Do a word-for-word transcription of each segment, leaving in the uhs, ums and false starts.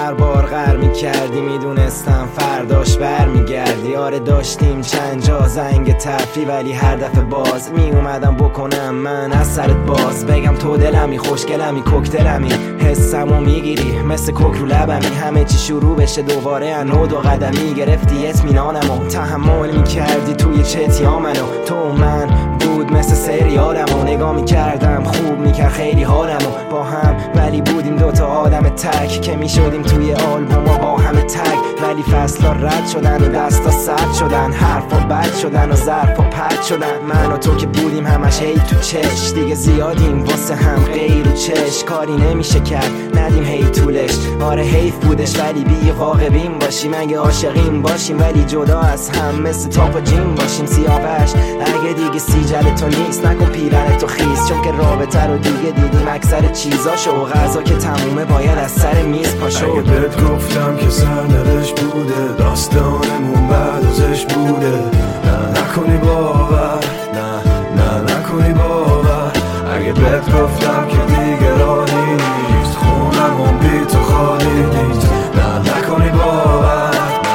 هر بار غر میکردی میدونستم فرداش بر میگردی. آره داشتیم چند جا زنگ تفری ولی هر دفعه باز می اومدم بکنم من از سرت باز. بگم تو دلمی خوشگلمی کوکتلمی حسمو میگیری مثل کوک رو لبمی. همه چی شروع بشه دوباره انو دو قدمی گرفتی اطمینانمو تحمل میکردی توی چتیا منو. تو و من بود مثل سریالمو نگاه میکردم خوب میکرد خیلی حالمو با هم ولی بودیم دوتا آدم تک که میشدیم توی آلبوم و با همه تک. ولی فصلا رد شدن و دستا سرد شدن حرفا بد شدن و ظرفا پرد شدن. من و تو که بودیم همش هی تو چش دیگه زیادیم واسه هم غیر و چش. کاری نمیشه کرد ندیم هی طولش. آره حیف بودش ولی بی واقع بین باشیم اگه عاشقیم باشیم ولی جدا از هم مثل تاپ و جیم باشیم. سیاوش اگه دیگه سیجل تو نیست نکن پیرن تو خیز چون که رابطه رو دیگه دیدیم اکثر چیزاشو و غذا که تمومه باید از سر میز پاشو. اگه بهت گفتم که سرنوشت بوده داستانمون بعد ازش بوده نه نکنی باور نه نه نکنی باور. اگه بهت گفتم که دیگه راهی نیست خونمون بی تو خالی نیست نه نکنی باور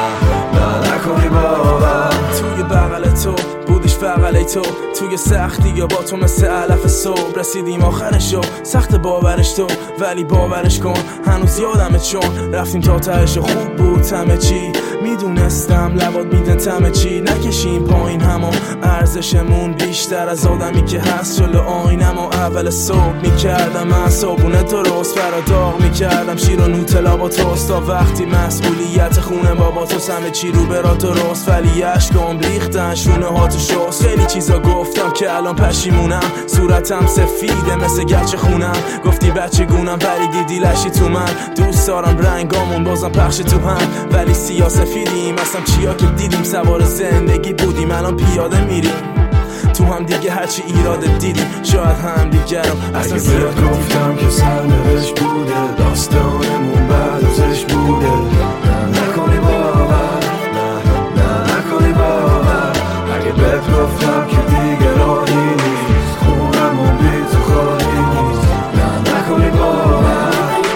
نه نه نکنی باور. توی بغل تو بودیش فقط ای تو توی سختی یا با تو مثل علف صبح رسیدیم آخرشو سخت باورش تو ولی باورش کن هنوز یادمه چون رفتیم تا تهش خوب بود همه چی. میدونستم لبات میدن تمه چی نکشیم پایین همون ارزشمون بیشتر از آدمی که هست جلو آینم و اول صبح میکردم من صابونه درست فرا داغ میکردم شیر و نوتلا با توست تا وقتی مسئولیت خونه بابا تو همه چی رو برا درست ولی عشقام ریختن شونه ها تو شست. خیلی چیزا گفتم که الان پشیمونم صورتم سفیده مثل گچ خونم گفتی بچه گونم ولی دیدی لشی تو من. دوست دارم رنگامون بازم پخش تو هم ولی سیاه سفیدیم اصلا چیا که دیدیم سوار زندگی بودیم الان پیاده میریم تو هم دیگه هرچی ایراد دیدیم شاید هم دیگه رو اصلا زیاد گفتم که سرنوشت بوده داستانمون بعد ازش بوده نه نکنی باور نه نه نکنی باور. اگه بهت گفتم که دیگه راهی نیست خونمون بی تو خالی نیست نه نکنی باور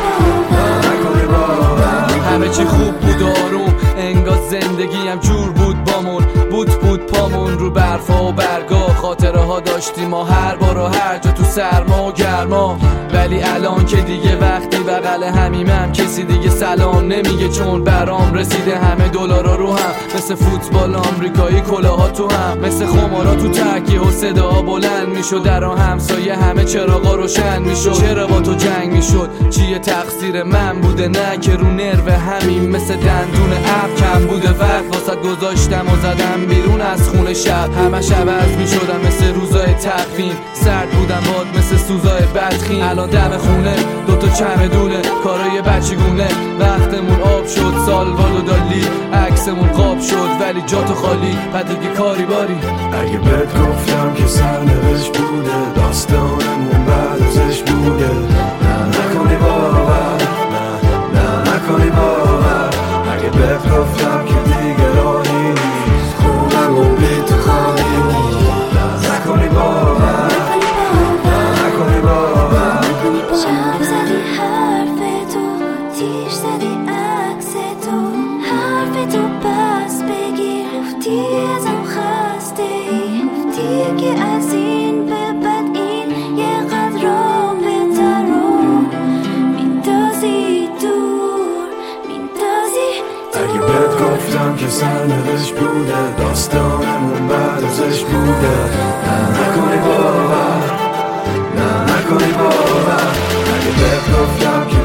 نه نکنی باور. همه چی خوب بود آروم انگار زندگی هم جور بود بامون بود بود پامون رو برفا و برگا خاطره ها داشتیم ما هر بار و هر جا تو سرما و گرما. ولی الان که دیگه وقتی بغل همیمم کسی دیگه سلام نمیگه چون برام رسیده همه دلارا رو هم مثل فوتبال آمریکایی کلاها تو هم مثل خمارا تو تکیه و صدا بلند میشد در همسایه همه چراغا روشن میشد. چرا با تو جنگ میشد چیه تقصیر من بوده نه که رو نرو همین مثل دندون اب کم بوده وقت واسه گذاشتم و زدم بیرون از خونه شب همش عوض میشدم مثل روزای تقویم سرد بودم باد مثل سوزای بدخیم. الان دم خونه دوتا چمدونه کارای بچگونه وقتمون آب شد سالواد و دالی عکسمون قاب شد ولی جا تو خالی بعد دیگه کاری باری. اگه بهت گفتم که سرنوشت بوده داستانمون بعد ازش بوده نه نکنی باور نه نه نکنی باور. اگه بهت گفتم که دیگه راهی نیست خونمون بی تو خالی نیست نه نکنی باور نه نکنی باور. شب زدی حرف تو تیش زدی عکس تو حرف تو پس بگیر گفتی ازم خسته ای گفتی که از این به بعد این یه قدر رابطه رو میندازی دور میندازی دور. اگه بهت گفتم که سرنوشت بوده داستانمون بعد ازش بوده نه نکنی باور نه نکنی باور. اگه بهت گفتم که